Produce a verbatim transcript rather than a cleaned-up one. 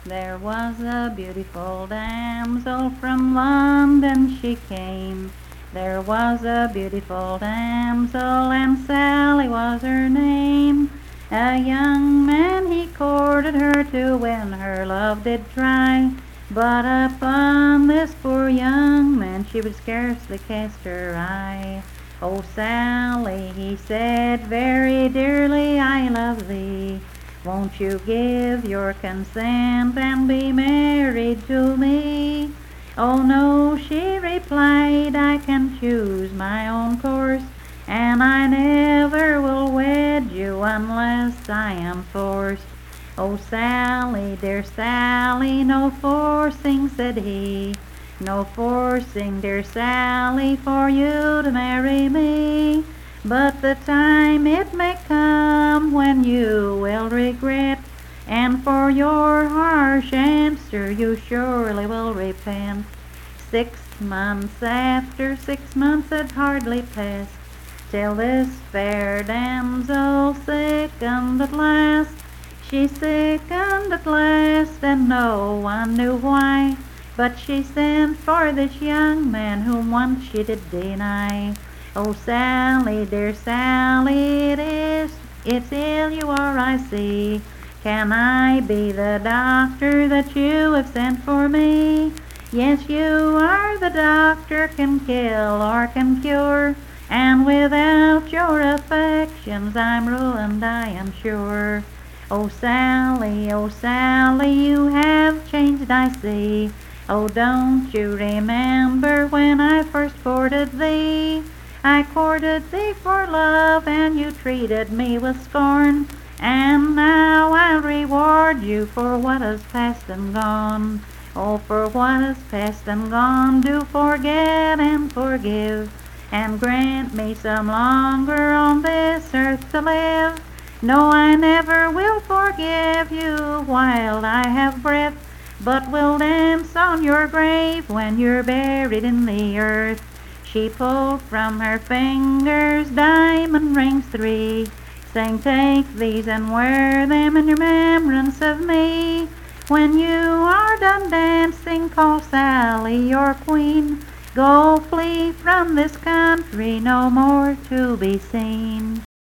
There was a beautiful damsel from London she came. There was a beautiful damsel, and Sally was her name. A young man he courted her, to win her love did try, but upon this poor young man she would scarcely cast her eye. "Oh, Sally," he said, "very dearly I love thee. Won't you give your consent and be married to me?" "Oh no," she replied, "I can choose my own course, and I never will wed you unless I am forced." "Oh, Sally, dear Sally, no forcing," said he, "no forcing, dear Sally, for you to marry me. But the time it may come when you will regret, and for your harsh answer you surely will repent." Six months after, six months had hardly passed, till this fair damsel sickened at last. She sickened at last, and no one knew why, but she sent for this young man whom once she did deny. "Oh, Sally, dear Sally, it is, it's ill you are, I see. Can I be the doctor that you have sent for me?" "Yes, you are the doctor, can kill or can cure, and without your affections I'm ruined, I am sure." "Oh, Sally, oh, Sally, you have changed, I see. Oh, don't you remember when I first courted thee? I courted thee for love, and you treated me with scorn, and now I'll reward you for what is past and gone. Oh, for what is past and gone, do forget and forgive, and grant me some longer on this earth to live. No, I never will forgive you while I have breath, but will dance on your grave when you're buried in the earth." She pulled from her fingers diamond rings three, saying, "Take these and wear them in remembrance of me. When you are done dancing, call Sally your queen. Go, flee from this country, no more to be seen."